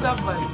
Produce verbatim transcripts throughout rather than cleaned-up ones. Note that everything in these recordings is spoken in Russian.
добавить.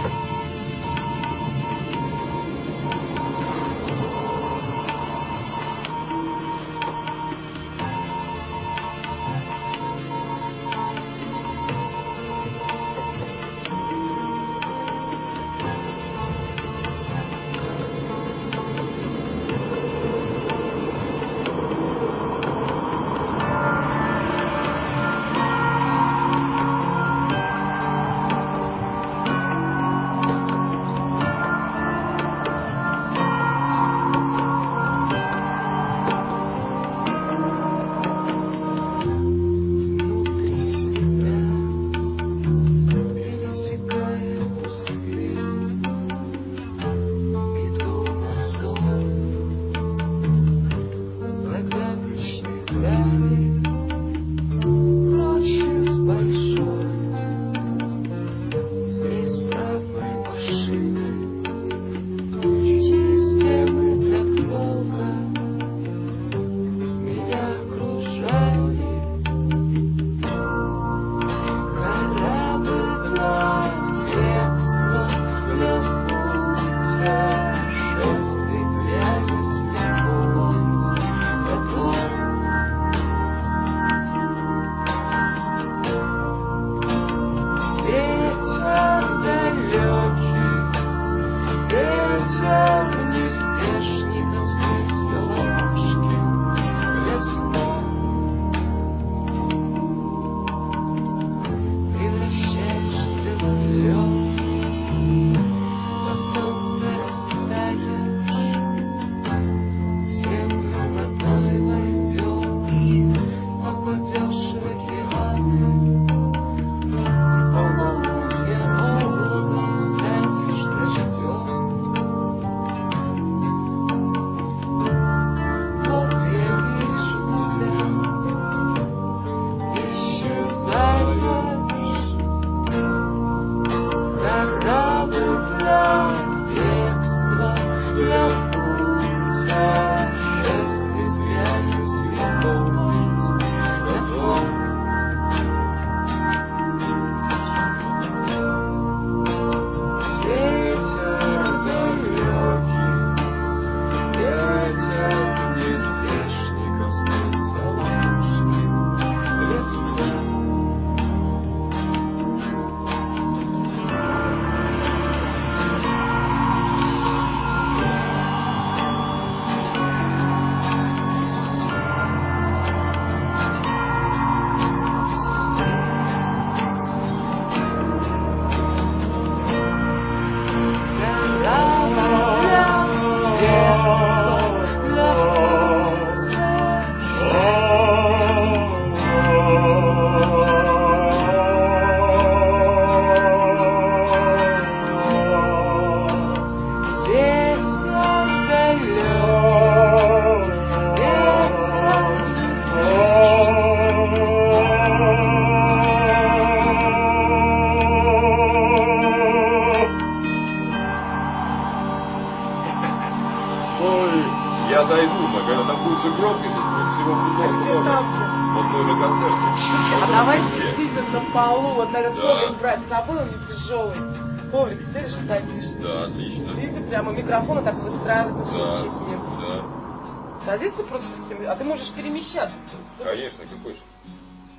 Я дойду, но когда там будет же громкость, вот всего много-много. Вот мы на концерте. А давайте сидим на полу, вот этот коврик брать с собой, он не тяжелый. Коврик стоишь, садишься. Да, отлично. Видите, прямо микрофона так выстраивается, да, нет. да. Садиться просто, а ты можешь перемещаться. Конечно, как хочешь.